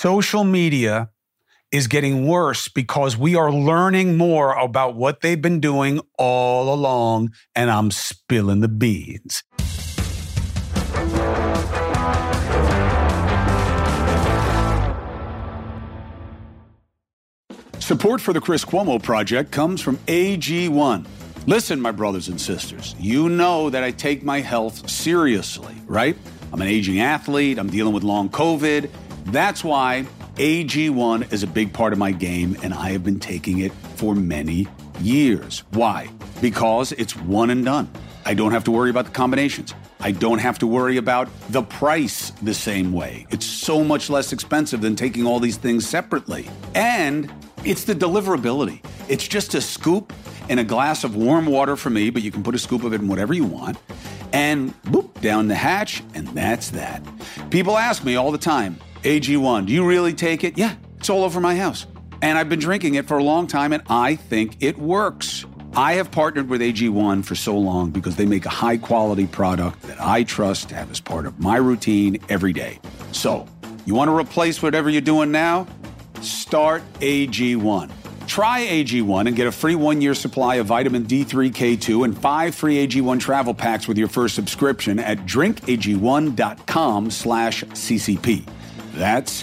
social media is getting worse because we are learning more about what they've been doing all along, and I'm spilling the beans. Support for the Chris Cuomo Project comes from AG1. Listen, my brothers and sisters, you know that I take my health seriously, right? I'm an aging athlete. I'm dealing with long COVID. That's why AG1 is a big part of my game, and I have been taking it for many years. Why? Because it's one and done. I don't have to worry about the combinations. I don't have to worry about the price the same way. It's so much less expensive than taking all these things separately. And it's the deliverability. It's just a scoop in a glass of warm water for me, but you can put a scoop of it in whatever you want. And boop, down the hatch, and that's that. People ask me all the time, AG1, do you really take it? Yeah, it's all over my house. And I've been drinking it for a long time, and I think it works. I have partnered with AG1 for so long because they make a high-quality product that I trust to have as part of my routine every day. So, you want to replace whatever you're doing now? Start AG1. Try AG1 and get a free 1-year supply of vitamin D3, K2, and 5 free AG1 travel packs with your first subscription at drinkag1.com/CCP. That's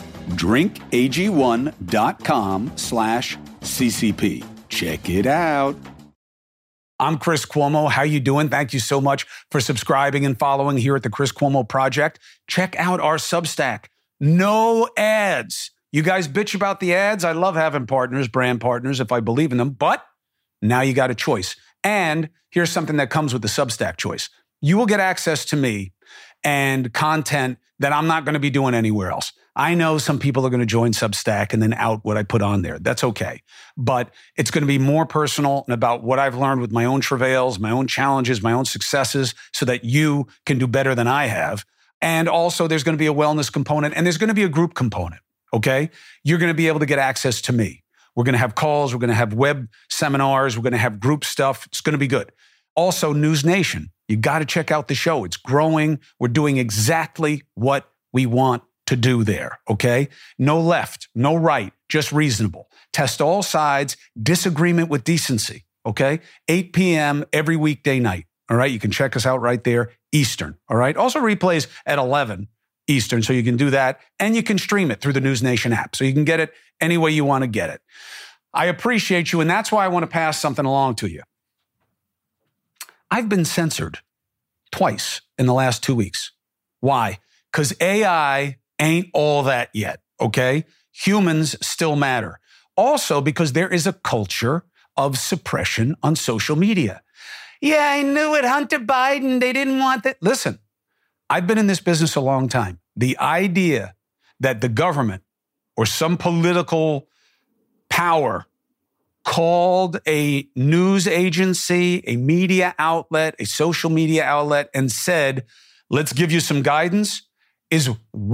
drinkag1.com/CCP. Check it out. I'm Chris Cuomo. How you doing? Thank you so much for subscribing and following here at the Chris Cuomo Project. Check out our Substack. No ads. You guys bitch about the ads. I love having partners, brand partners, if I believe in them. But now you got a choice. And here's something that comes with the Substack choice. You will get access to me and content that I'm not going to be doing anywhere else. I know some people are going to join Substack and then out what I put on there. That's okay. But it's going to be more personal and about what I've learned with my own travails, my own challenges, my own successes, so that you can do better than I have. And also there's going to be a wellness component and there's going to be a group component. Okay? You're going to be able to get access to me. We're going to have calls. We're going to have web seminars. We're going to have group stuff. It's going to be good. Also, News Nation. You got to check out the show. It's growing. We're doing exactly what we want to do there. Okay? No left, no right, just reasonable. Test all sides, disagreement with decency. Okay? 8 p.m. every weekday night. All right? You can check us out right there, Eastern. All right? Also replays at 11 Eastern, so you can do that, and you can stream it through the News Nation app, so you can get it any way you want to get it. I appreciate you, and that's why I want to pass something along to you. I've been censored twice in the last 2 weeks. Why? Because AI ain't all that yet, okay? Humans still matter. Also, because there is a culture of suppression on social media. Yeah, I knew it, Hunter Biden, they didn't want that. Listen, I've been in this business a long time. The idea that the government or some political power called a news agency, a media outlet, a social media outlet, and said, let's give you some guidance, is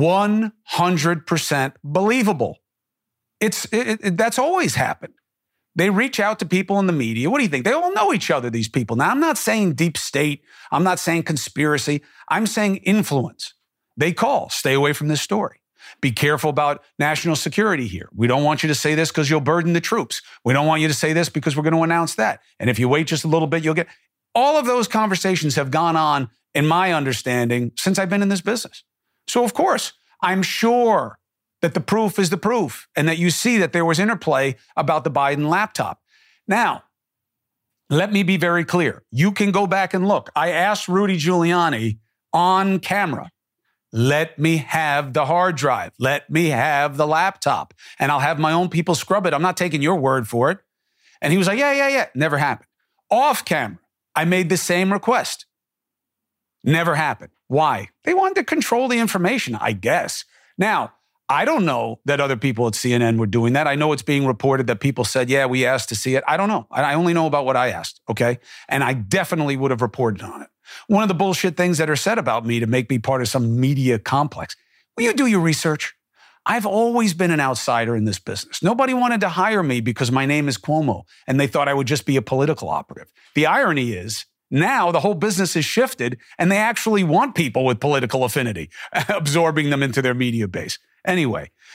100% believable. That's always happened. They reach out to people in the media. What do you think? They all know each other, these people. Now, I'm not saying deep state. I'm not saying conspiracy. I'm saying influence. They call, stay away from this story. Be careful about national security here. We don't want you to say this because you'll burden the troops. We don't want you to say this because we're going to announce that. And if you wait just a little bit, you'll get... All of those conversations have gone on, in my understanding, since I've been in this business. So, of course, I'm sure that the proof is the proof and that you see that there was interplay about the Biden laptop. Now, let me be very clear. You can go back and look. I asked Rudy Giuliani on camera, let me have the hard drive. Let me have the laptop. And I'll have my own people scrub it. I'm not taking your word for it. And he was like, yeah. Never happened. Off camera, I made the same request. Never happened. Why? They wanted to control the information, I guess. Now, I don't know that other people at CNN were doing that. I know it's being reported that people said, yeah, we asked to see it. I don't know. I only know about what I asked, okay? And I definitely would have reported on it. One of the bullshit things that are said about me to make me part of some media complex. Will you do your research? I've always been an outsider in this business. Nobody wanted to hire me because my name is Cuomo, and they thought I would just be a political operative. The irony is, now the whole business has shifted, and they actually want people with political affinity, absorbing them into their media base. Anyway,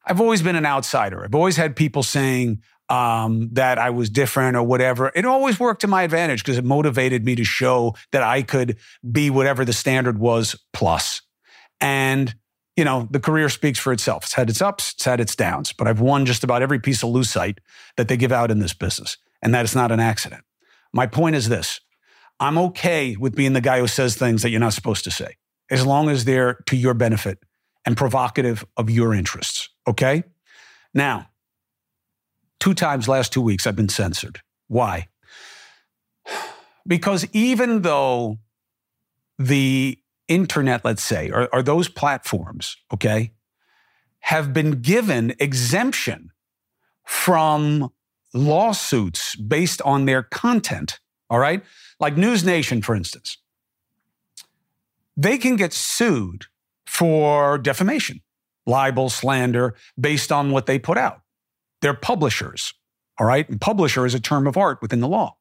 I've always been an outsider. I've always had people saying that I was different or whatever. It always worked to my advantage because it motivated me to show that I could be whatever the standard was plus. And, you know, the career speaks for itself. It's had its ups, it's had its downs, but I've won just about every piece of lucite that they give out in this business. And that is not an accident. My point is this. I'm okay with being the guy who says things that you're not supposed to say, as long as they're to your benefit and provocative of your interests, okay? Now, 2 times last 2 weeks, I've been censored. Why? Because even though the internet, let's say, or those platforms, okay, have been given exemption from lawsuits based on their content, all right? Like News Nation, for instance. They can get sued for defamation, libel, slander, based on what they put out. They're publishers, all right? And publisher is a term of art within the law.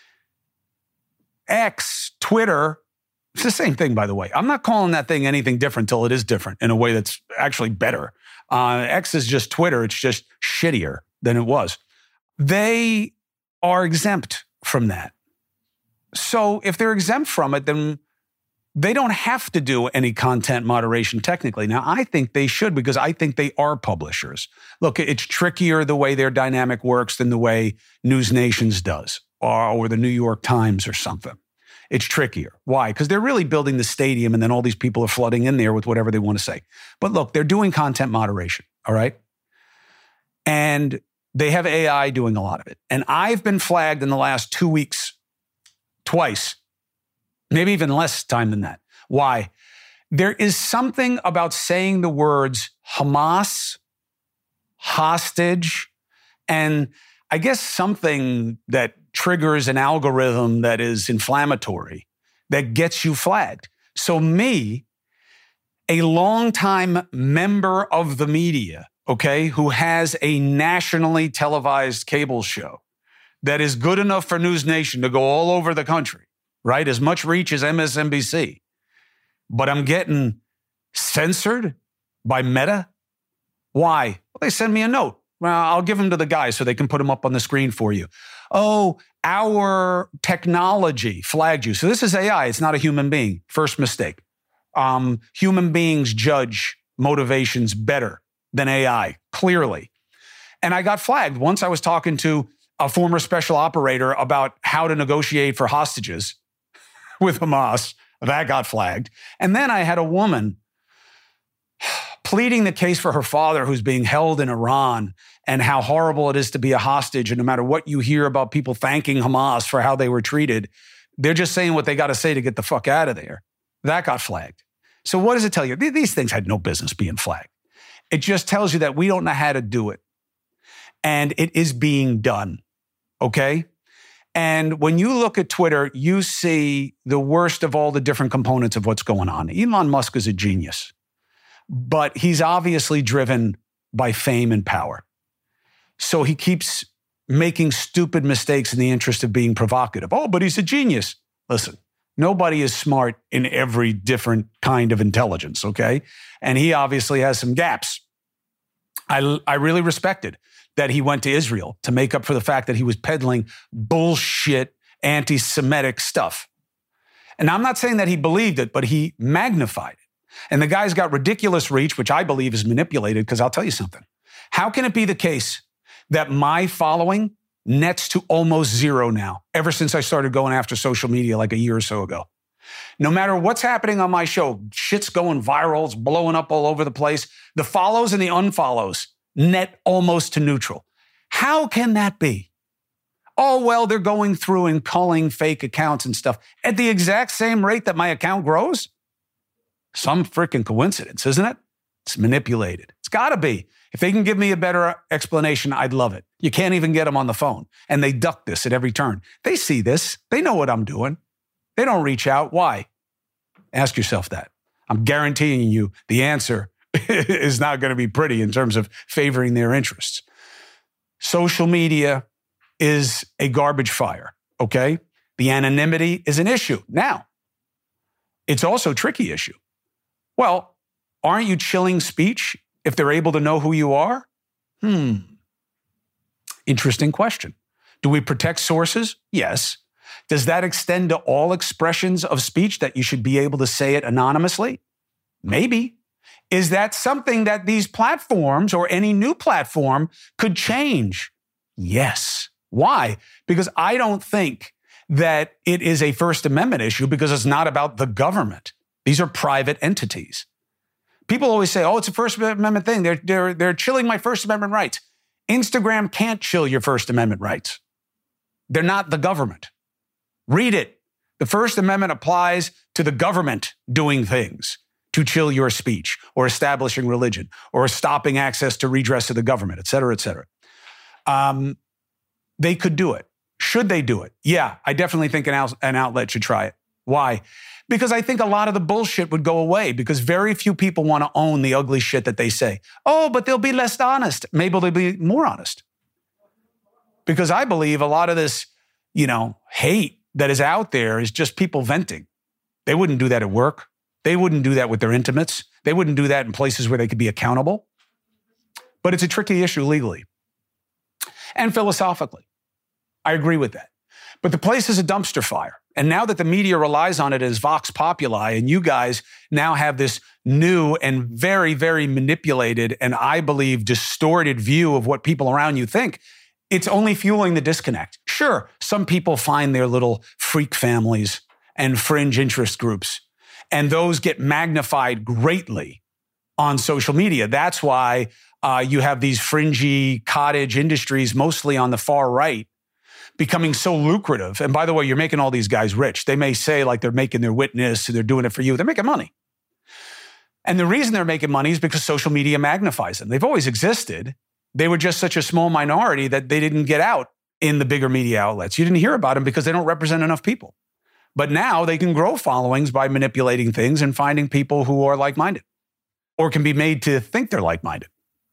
X, Twitter, it's the same thing, by the way. I'm not calling that thing anything different till it is different in a way that's actually better. X is just Twitter. It's just shittier than it was. They are exempt from that. So if they're exempt from it, then they don't have to do any content moderation technically. Now, I think they should because I think they are publishers. Look, it's trickier the way their dynamic works than the way News Nation's does or the New York Times or something. It's trickier. Why? Because they're really building the stadium and then all these people are flooding in there with whatever they want to say. But look, they're doing content moderation, all right? And they have AI doing a lot of it. And I've been flagged in the last 2 weeks twice, maybe even less time than that. Why? There is something about saying the words Hamas, hostage, and I guess something that triggers an algorithm that is inflammatory that gets you flagged. So me, a longtime member of the media, okay, who has a nationally televised cable show that is good enough for News Nation to go all over the country, right? As much reach as MSNBC. But I'm getting censored by Meta. Why? Well, they send me a note. Well, I'll give them to the guy so they can put them up on the screen for you. Oh, our technology flagged you. So this is AI. It's not a human being. First mistake. Human beings judge motivations better than AI, clearly. And I got flagged. Once I was talking to a former special operator about how to negotiate for hostages with Hamas. That got flagged. And then I had a woman pleading the case for her father who's being held in Iran and how horrible it is to be a hostage. And no matter what you hear about people thanking Hamas for how they were treated, they're just saying what they got to say to get the fuck out of there. That got flagged. So what does it tell you? These things had no business being flagged. It just tells you that we don't know how to do it. And it is being done. Okay? And when you look at Twitter, you see the worst of all the different components of what's going on. Elon Musk is a genius, but he's obviously driven by fame and power. So he keeps making stupid mistakes in the interest of being provocative. Oh, but he's a genius. Listen, nobody is smart in every different kind of intelligence, okay? And he obviously has some gaps. I really respected that he went to Israel to make up for the fact that he was peddling bullshit anti-Semitic stuff. And I'm not saying that he believed it, but he magnified it. And the guy's got ridiculous reach, which I believe is manipulated, because I'll tell you something. How can it be the case that my following nets to almost zero now, ever since I started going after social media like a year or so ago? No matter what's happening on my show, shit's going viral, it's blowing up all over the place. The follows and the unfollows net almost to neutral. How can that be? Oh, well, they're going through and culling fake accounts and stuff at the exact same rate that my account grows? Some freaking coincidence, isn't it? It's manipulated. It's got to be. If they can give me a better explanation, I'd love it. You can't even get them on the phone. And they duck this at every turn. They see this. They know what I'm doing. They don't reach out. Why? Ask yourself that. I'm guaranteeing you the answer is not going to be pretty in terms of favoring their interests. Social media is a garbage fire, okay? The anonymity is an issue. Now, it's also a tricky issue. Well, aren't you chilling speech if they're able to know who you are? Interesting question. Do we protect sources? Yes. Does that extend to all expressions of speech that you should be able to say it anonymously? Maybe. Is that something that these platforms or any new platform could change? Yes. Why? Because I don't think that it is a First Amendment issue because it's not about the government. These are private entities. People always say, oh, it's a First Amendment thing. They're chilling my First Amendment rights. Instagram can't chill your First Amendment rights. They're not the government. Read it. The First Amendment applies to the government doing things to chill your speech or establishing religion or stopping access to redress to the government, et cetera, et cetera. They could do it. Should they do it? Yeah, I definitely think an outlet should try it. Why? Because I think a lot of the bullshit would go away because very few people want to own the ugly shit that they say. Oh, but they'll be less honest. Maybe they'll be more honest. Because I believe a lot of this, hate that is out there is just people venting. They wouldn't do that at work. They wouldn't do that with their intimates. They wouldn't do that in places where they could be accountable. But it's a tricky issue legally and philosophically. I agree with that. But the place is a dumpster fire. And now that the media relies on it as vox populi, and you guys now have this new and very, very manipulated and I believe distorted view of what people around you think, it's only fueling the disconnect. Sure, some people find their little freak families and fringe interest groups, and those get magnified greatly on social media. That's why you have these fringy cottage industries, mostly on the far right, becoming so lucrative. And by the way, you're making all these guys rich. They may say like they're making their witness, they're doing it for you. They're making money. And the reason they're making money is because social media magnifies them. They've always existed. They were just such a small minority that they didn't get out in the bigger media outlets. You didn't hear about them because they don't represent enough people. But now they can grow followings by manipulating things and finding people who are like-minded or can be made to think they're like-minded.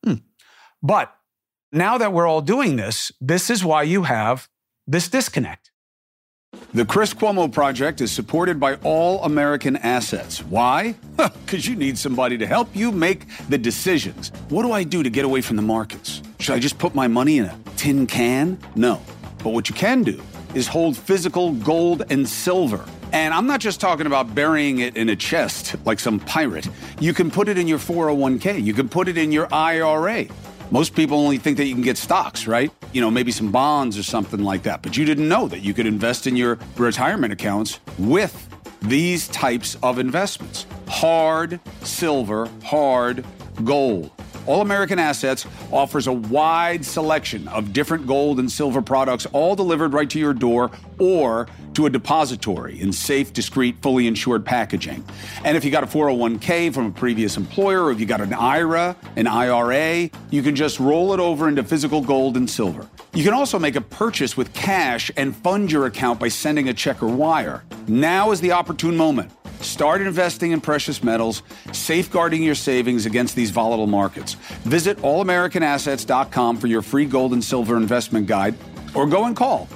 But now that we're all doing this, this is why you have this disconnect. The Chris Cuomo Project is supported by All American Assets. Why? Because you need somebody to help you make the decisions. What do I do to get away from the markets? Should I just put my money in a tin can? No. But what you can do is hold physical gold and silver. And I'm not just talking about burying it in a chest like some pirate. You can put it in your 401k. You can put it in your IRA. Most people only think that you can get stocks, right? Maybe some bonds or something like that. But you didn't know that you could invest in your retirement accounts with these types of investments. Hard silver, hard gold. All American Assets offers a wide selection of different gold and silver products, all delivered right to your door or to a depository in safe, discreet, fully insured packaging. And if you got a 401k from a previous employer, or if you got an IRA, an IRA, you can just roll it over into physical gold and silver. You can also make a purchase with cash and fund your account by sending a check or wire. Now is the opportune moment. Start investing in precious metals, safeguarding your savings against these volatile markets. Visit allamericanassets.com for your free gold and silver investment guide, or go and call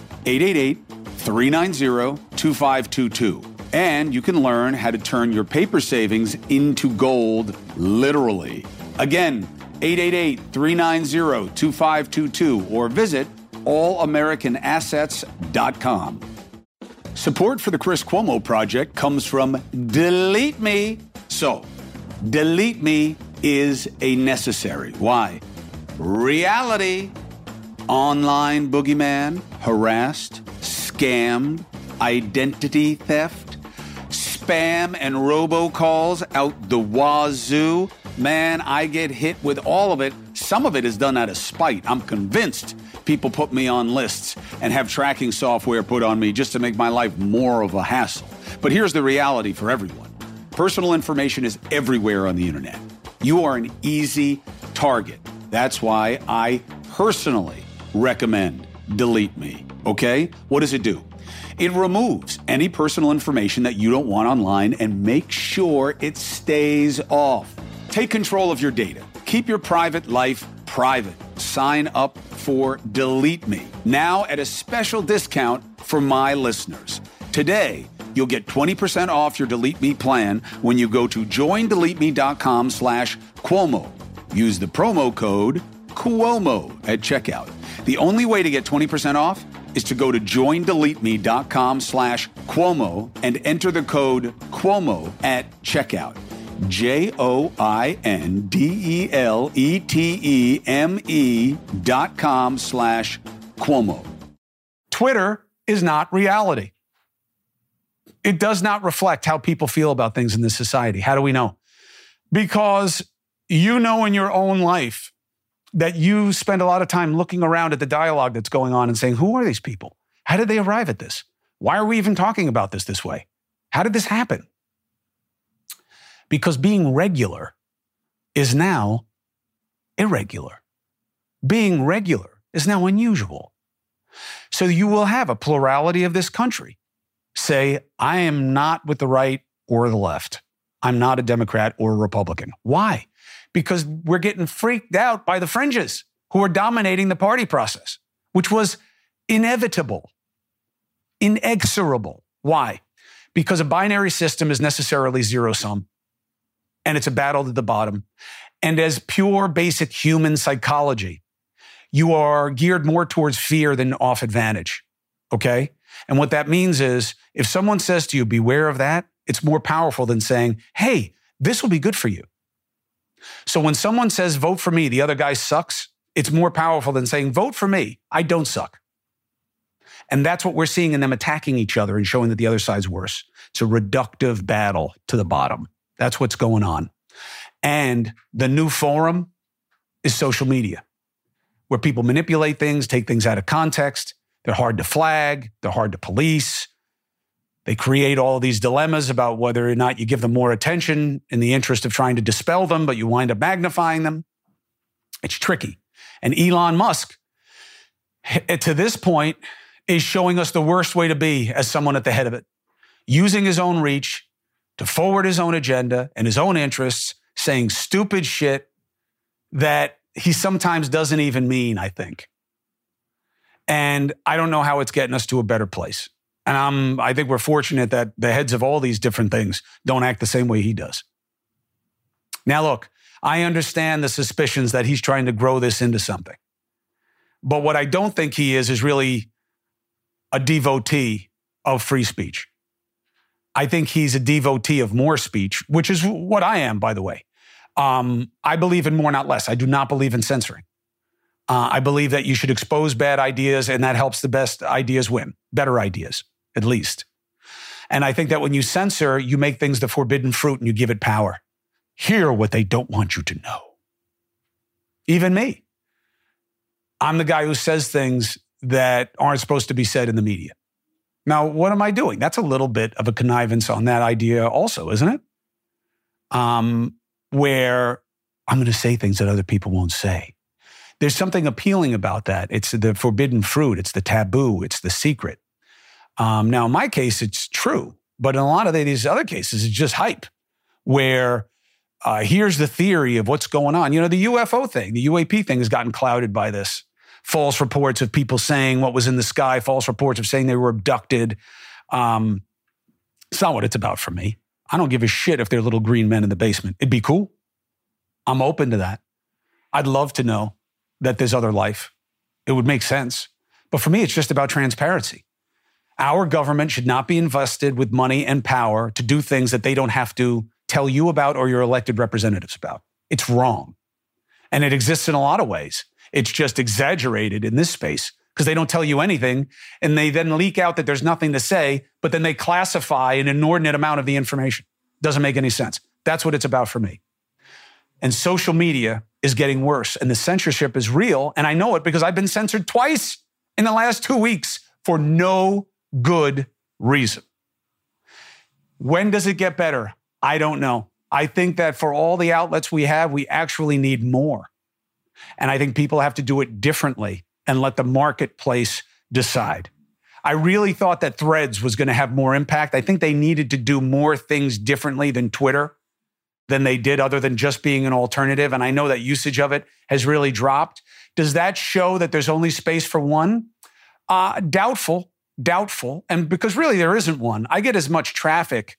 888-390-2522. And you can learn how to turn your paper savings into gold, literally. Again, 888-390-2522, or visit allamericanassets.com. Support for the Chris Cuomo Project comes from Delete Me. So, Delete Me is a necessary. Why? Reality. Online boogeyman, harassed, scammed, identity theft, spam and robocalls out the wazoo. Man, I get hit with all of it. Some of it is done out of spite. I'm convinced people put me on lists and have tracking software put on me just to make my life more of a hassle. But here's the reality for everyone. Personal information is everywhere on the internet. You are an easy target. That's why I personally recommend Delete Me. Okay? What does it do? It removes any personal information that you don't want online and makes sure it stays off. Take control of your data. Keep your private life private. Sign up for Delete Me now at a special discount for my listeners. Today, you'll get 20% off your Delete Me plan when you go to joindeleteme.com/Cuomo. Use the promo code Cuomo at checkout. The only way to get 20% off is to go to joindeleteme.com/Cuomo and enter the code Cuomo at checkout. JOINDELETEME.com/Cuomo. Twitter is not reality. It does not reflect how people feel about things in this society. How do we know? Because you know in your own life that you spend a lot of time looking around at the dialogue that's going on and saying, who are these people? How did they arrive at this? Why are we even talking about this way? How did this happen? Because being regular is now irregular. Being regular is now unusual. So you will have a plurality of this country say, I am not with the right or the left. I'm not a Democrat or a Republican. Why? Because we're getting freaked out by the fringes who are dominating the party process, which was inevitable, inexorable. Why? Because a binary system is necessarily zero-sum, and it's a battle to the bottom. And as pure basic human psychology, you are geared more towards fear than off advantage, okay? And what that means is if someone says to you, beware of that, it's more powerful than saying, hey, this will be good for you. So when someone says, vote for me, the other guy sucks, it's more powerful than saying, vote for me, I don't suck. And that's what we're seeing in them attacking each other and showing that the other side's worse. It's a reductive battle to the bottom. That's what's going on. And the new forum is social media, where people manipulate things, take things out of context. They're hard to flag. They're hard to police. They create all these dilemmas about whether or not you give them more attention in the interest of trying to dispel them, but you wind up magnifying them. It's tricky. And Elon Musk, to this point, is showing us the worst way to be as someone at the head of it, using his own reach to forward his own agenda and his own interests, saying stupid shit that he sometimes doesn't even mean, I think. And I don't know how it's getting us to a better place. And I think we're fortunate that the heads of all these different things don't act the same way he does. Now, look, I understand the suspicions that he's trying to grow this into something. But what I don't think he is really a devotee of free speech. I think he's a devotee of more speech, which is what I am, by the way. I believe in more, not less. I do not believe in censoring. I believe that you should expose bad ideas, and that helps the best ideas win, better ideas, at least. And I think that when you censor, you make things the forbidden fruit and you give it power. Hear what they don't want you to know. Even me. I'm the guy who says things that aren't supposed to be said in the media. Now, what am I doing? That's a little bit of a connivance on that idea also, isn't it? Where I'm going to say things that other people won't say. There's something appealing about that. It's the forbidden fruit. It's the taboo. It's the secret. Now, in my case, it's true. But in a lot of these other cases, it's just hype, where here's the theory of what's going on. You know, the UFO thing, the UAP thing has gotten clouded by this. False reports of people saying what was in the sky, false reports of saying they were abducted. It's not what it's about for me. I don't give a shit if they're little green men in the basement. It'd be cool. I'm open to that. I'd love to know that there's other life. It would make sense. But for me, it's just about transparency. Our government should not be invested with money and power to do things that they don't have to tell you about or your elected representatives about. It's wrong. And it exists in a lot of ways. It's just exaggerated in this space because they don't tell you anything, and they then leak out that there's nothing to say, but then they classify an inordinate amount of the information. Doesn't make any sense. That's what it's about for me. And social media is getting worse, and the censorship is real, and I know it because I've been censored twice in the last 2 weeks for no good reason. When does it get better? I don't know. I think that for all the outlets we have, we actually need more. And I think people have to do it differently and let the marketplace decide. I really thought that Threads was going to have more impact. I think they needed to do more things differently than Twitter than they did, other than just being an alternative. And I know that usage of it has really dropped. Does that show that there's only space for one? Doubtful. And because really there isn't one. I get as much traffic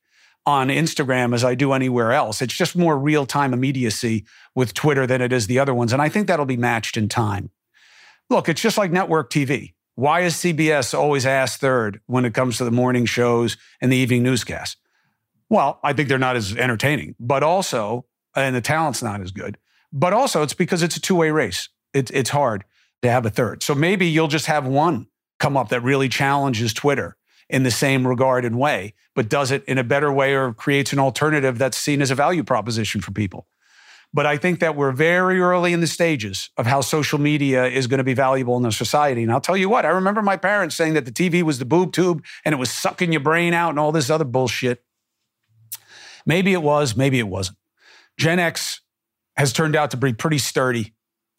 on Instagram as I do anywhere else. It's just more real-time immediacy with Twitter than it is the other ones. And I think that'll be matched in time. Look, it's just like network TV. Why is CBS always asked third when it comes to the morning shows and the evening newscasts? Well, I think they're not as entertaining, but also, and the talent's not as good, but also it's because it's a two-way race. It's hard to have a third. So maybe you'll just have one come up that really challenges Twitter in the same regard and way, but does it in a better way or creates an alternative that's seen as a value proposition for people. But I think that we're very early in the stages of how social media is going to be valuable in the society. And I'll tell you what, I remember my parents saying that the TV was the boob tube and it was sucking your brain out and all this other bullshit. Maybe it was, maybe it wasn't. Gen X has turned out to be pretty sturdy,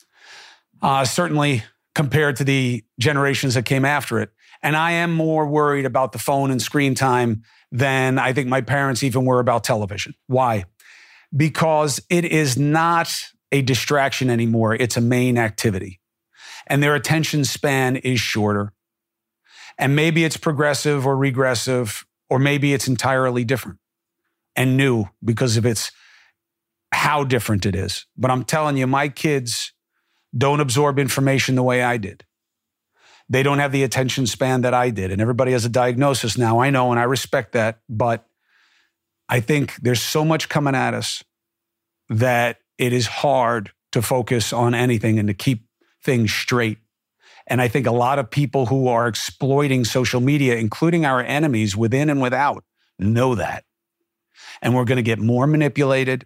certainly compared to the generations that came after it. And I am more worried about the phone and screen time than I think my parents even were about television. Why? Because it is not a distraction anymore. It's a main activity. And their attention span is shorter. And maybe it's progressive or regressive, or maybe it's entirely different and new because of how different it is. But I'm telling you, my kids don't absorb information the way I did. They don't have the attention span that I did. And everybody has a diagnosis now. I know, and I respect that. But I think there's so much coming at us that it is hard to focus on anything and to keep things straight. And I think a lot of people who are exploiting social media, including our enemies within and without, know that. And we're going to get more manipulated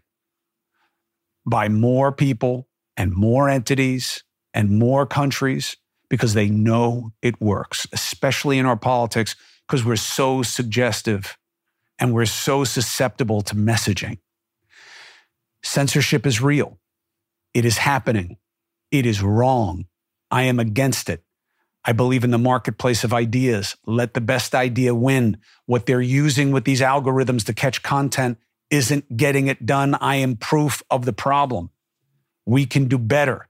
by more people and more entities and more countries because they know it works, especially in our politics, because we're so suggestive and we're so susceptible to messaging. Censorship is real. It is happening. It is wrong. I am against it. I believe in the marketplace of ideas. Let the best idea win. What they're using with these algorithms to catch content isn't getting it done. I am proof of the problem. We can do better.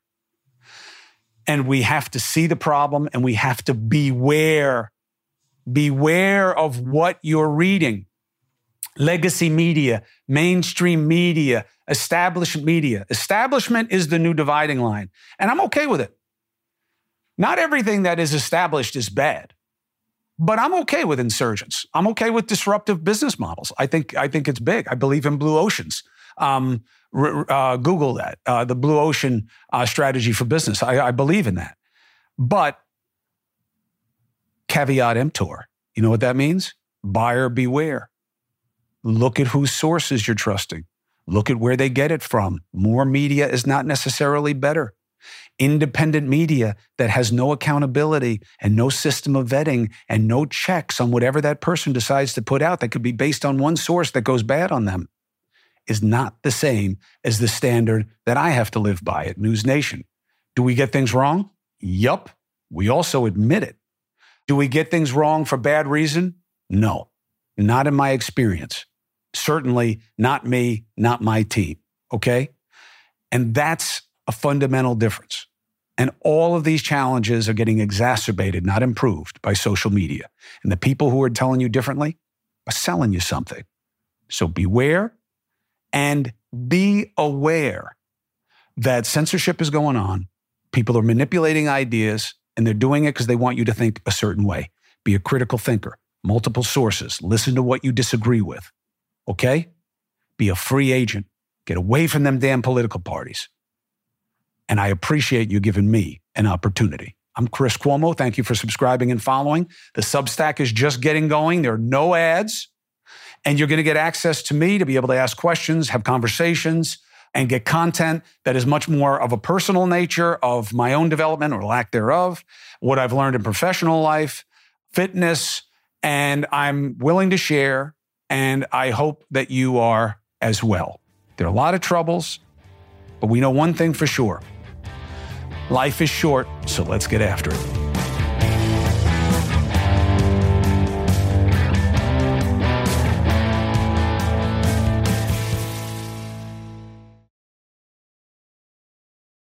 And we have to see the problem and we have to beware. Beware of what you're reading. Legacy media, mainstream media, establishment media. Establishment is the new dividing line. And I'm okay with it. Not everything that is established is bad, but I'm okay with insurgents. I'm okay with disruptive business models. I think it's big. I believe in blue oceans. Google that, the blue ocean strategy for business. I believe in that. But caveat emptor, you know what that means? Buyer beware. Look at whose sources you're trusting. Look at where they get it from. More media is not necessarily better. Independent media that has no accountability and no system of vetting and no checks on whatever that person decides to put out that could be based on one source that goes bad on them is not the same as the standard that I have to live by at News Nation. Do we get things wrong? Yup. We also admit it. Do we get things wrong for bad reason? No, not in my experience. Certainly not me, not my team, okay? And that's a fundamental difference. And all of these challenges are getting exacerbated, not improved, by social media. And the people who are telling you differently are selling you something. So beware and be aware that censorship is going on. People are manipulating ideas, and they're doing it because they want you to think a certain way. Be a critical thinker, multiple sources, listen to what you disagree with. Okay? Be a free agent. Get away from them damn political parties. And I appreciate you giving me an opportunity. I'm Chris Cuomo. Thank you for subscribing and following. The Substack is just getting going. There are no ads. And you're going to get access to me to be able to ask questions, have conversations, and get content that is much more of a personal nature of my own development or lack thereof, what I've learned in professional life, fitness, and I'm willing to share. And I hope that you are as well. There are a lot of troubles, but we know one thing for sure. Life is short, so let's get after it.